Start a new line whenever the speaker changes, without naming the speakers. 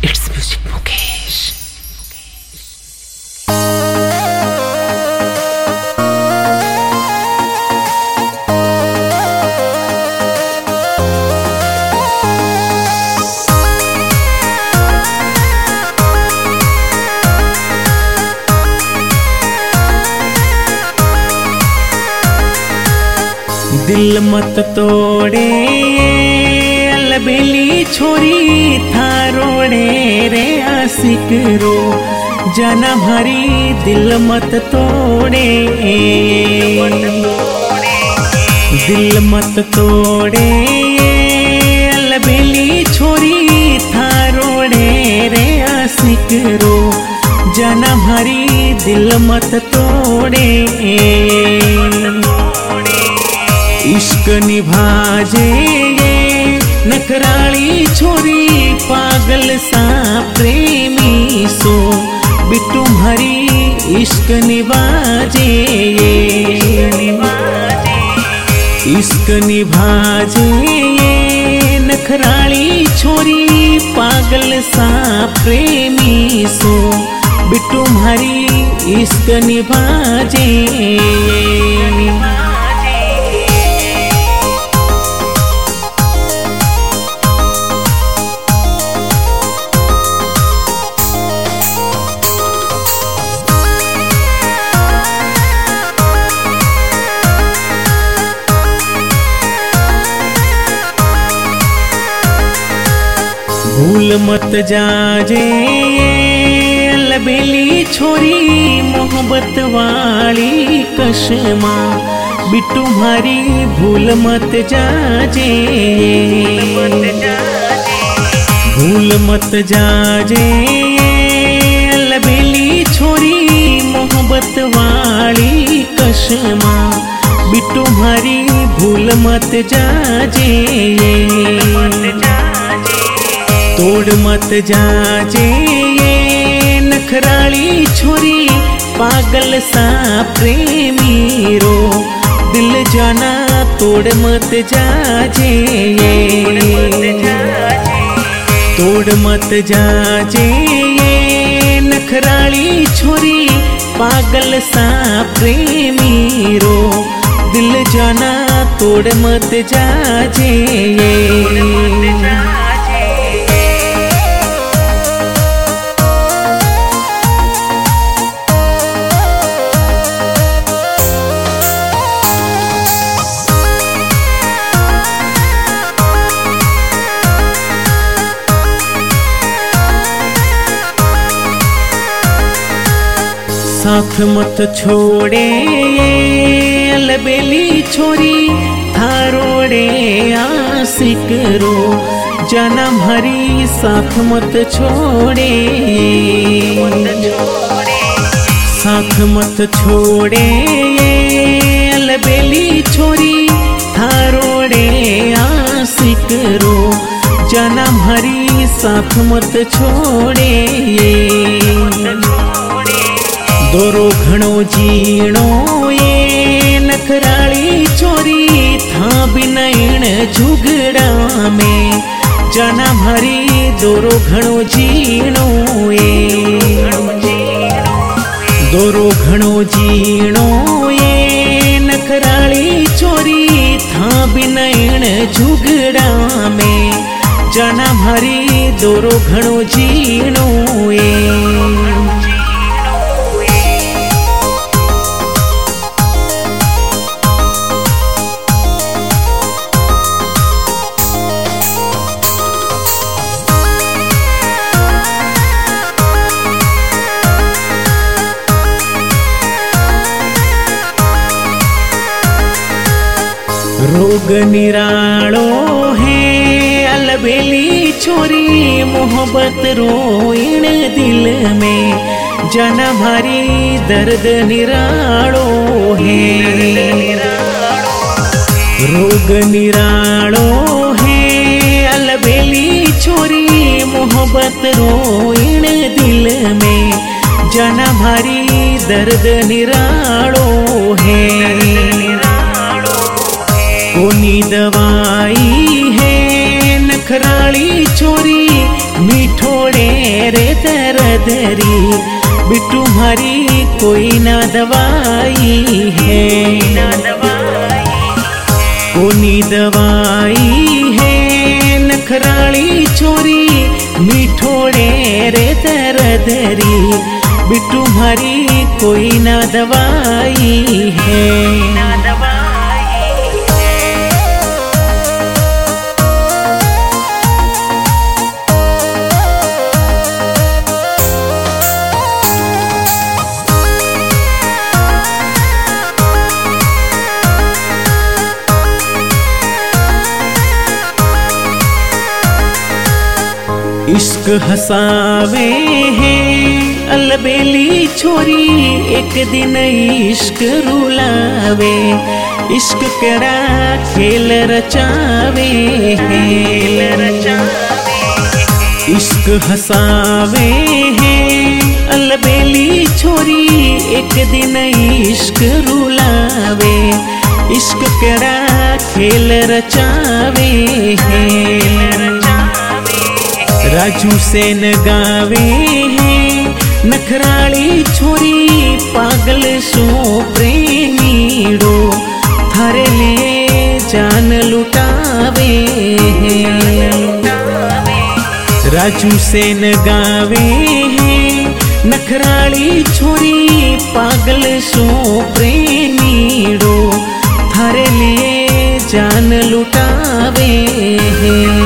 It's music Mukesh. दिल मत तोड़े अलबेली छोरी थारोड़े रे आशिक रो जना भरी दिल मत तोड़े। दिल मत तोड़े अलबेली छोरी थारोड़े रे आशिक रो जना भरी दिल मत तोड़े। इश्क निभाजे ये नखराली छोरी पागल सा प्रेमी सो बिट्टू भरी इश्क निभाजे ये इश्क निभाजे ये नखराली छोरी पागल सा प्रेमी सो बिट्टू भरी इश्क निभाजे। भूल मत जाजे अलबेली छोरी मोहब्बत वाली कसमा बिट्टू भरी भूल मत जाजे। भूल मत जाजे अलबेली छोरी मोहब्बत वाली कसमा बिट्टू भरी भूल मत जाजे। तोड़ मत जाजे ये नखराली छोरी पागल सा प्रेमी रो दिल जाना तोड़ मत जाजे तोड़ मत जाजे ये नखराली छोरी पागल सा प्रेमी रो दिल जाना तोड़ मत जाजे। साथ मत छोड़े अलबेली छोरी थारोड़े आशिक रो जना भरी साथ मत छोड़े। साथ मत छोड़े अलबेली छोरी थारोड़े आशिक रो जना भरी साथ मत छोड़े। दोरो घणो जीणो ये नखराली छोरी था बिनैण झुगड़ा में जना भरी दोरो घणो जीणो ये दोरो घणो जीणो ये नखराली छोरी था बिनैण झुगड़ा में जना भरी दोरो घणो जीणो ये। रोग निरालो है अलबेली छोरी मोहब्बत रोइण दिल में जना भारी दर्द निरालो है। रोग निरालो है अलबेली छोरी मोहब्बत रोइण दिल में जना भारी दर्द निरालो है। कोनी दवाई है नखराली छोरी मीठोड़े दरी, बिट्टू मारी कोई ना दवाई है, कोनी दवाई है। नखराली छोरी मीठोड़े रे दरदरी, बिट्टू मारी कोई ना दवाई है। इश्क हसावे है अलबेली छोरी, एक दिन इश्क रुलावे, इश्क केड़ा खेल रचावे है। इश्क हसावे है अलबेली छोरी, एक दिन इश्क रुलावे, इश्क केड़ा खेल रचावे है। राजू सेन गावे है नखराली छोरी, पागल सो प्रेमीड़ो, थारे ले जान लुटावे है। राजू सेन गावे है नखराली छोरी, पागल सो प्रेमीड़ो, थारे ले जान लुटावे है।